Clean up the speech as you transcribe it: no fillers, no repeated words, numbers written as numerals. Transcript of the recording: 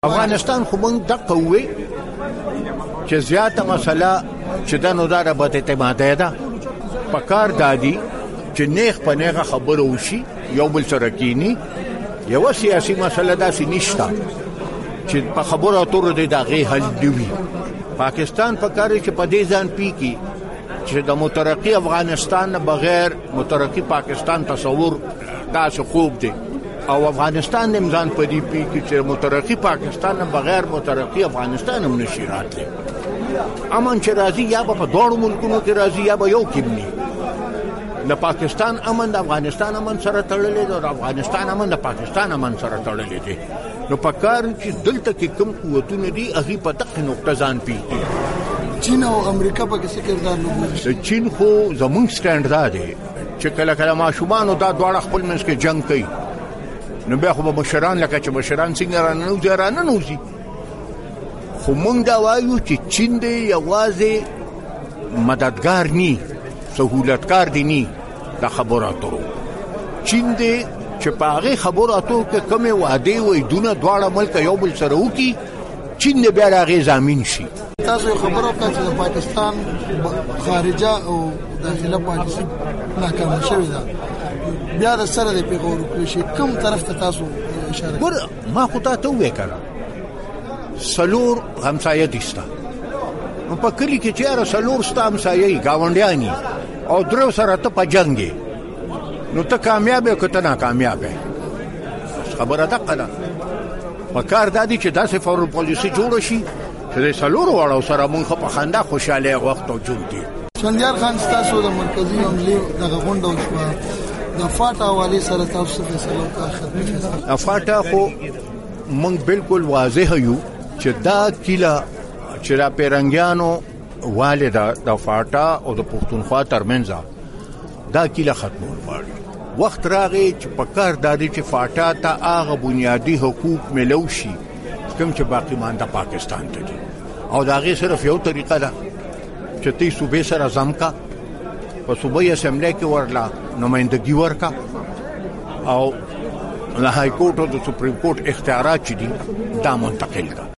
افغانستان خو موږ دغه وې چې زیاته مسله چې د نو دا ربط اعتمادي ده په کار دادي چې نیغ په نیغه خبره وشي یو بل سره کینی یو سیاسي مسله داسې نشته چې په خبره اترو د دغه حل دی. پاکستان په کار کې په دې ځان پیکی چې د مترقی افغانستان بغیر مترقی پاکستان تصور داسې خوب دی او افغانستان د ځان په دې پیکی چې مترقی پاکستان بغیر مترقی افغانستان هم نشي راتلی. امن چې راځي یا په دوړو ملکونو کې راځي یا به یو کېمني. د پاکستان امن د افغانستان امن سره تړلې ده او افغانستان امن د پاکستان امن سره تړلې ده. نو په کار چې دلته کې کوم قوتونه دي هغه په دغه نقطه ځان پیږي. چین او امریکا په کې کردار لوبوي. چین خو زمونږ سټاند دی چې کله کله ماشومان دا دواړه خپل منځ کې جنگ کوي نو بیا خو به مشران لکه چې مشران څنګه راننوځي خو مونږ دا وایو چې چین دی یوازې مددگار نی سهولتکار دی نی د خبرو اترو. چین دی چې په هغې خبرو اترو کې کومې وعدې وایي دونه دواړه ملک یو بل سره وکړي چین دی بیا د هغې ضامن شي. تاسو یو خبره وکړه چې د پاکستان خارجه او داخله پالیسي ناکامه شوې ده بیا د سره د پیغور وکړي شي کوم طرف ته تاسو اشاره ګوره ما خو تا ته وویې کړه سلور همسایه دي ستا نو په کلي کې چې یاره سلور ستا همسایه یي ګاونډیان یي او درو سره ته په جنګ یې نو ته کامیاب یې که ته ناکامیاب یې خبره دقه ده. په کار دا دی چې داسې فورن پالیسي جوړه شي چې د څلورو واړو سره مونږ په خندا خوشحاله وخت او ژوند دي. چندیار خان ستاسو د مرکزي عملې دغه غونډه وشوه د فاټا حوالې سره تاسو فیصله وکړه. فاټا خو مونږ بالکل واضح یو چې دا کیله چې را پیرنګیانو والده د فاټا او د پښتونخوا ترمنځ دا کیله ختمول غواړي. وخت راغی چې په کار دادی چې فاټا ته هغه بنیادی حقوق ملو شي کوم چې باقی مانده پاکستان ته دي او دا غي صرف یو طریقه ده چې تی صوبې سره ځمکا په صوبې اسمبلی کې ورلا نمائندګي ورکا او له های کورټ او د سپریم کورټ اختیارات چې دي دا منتقل کا.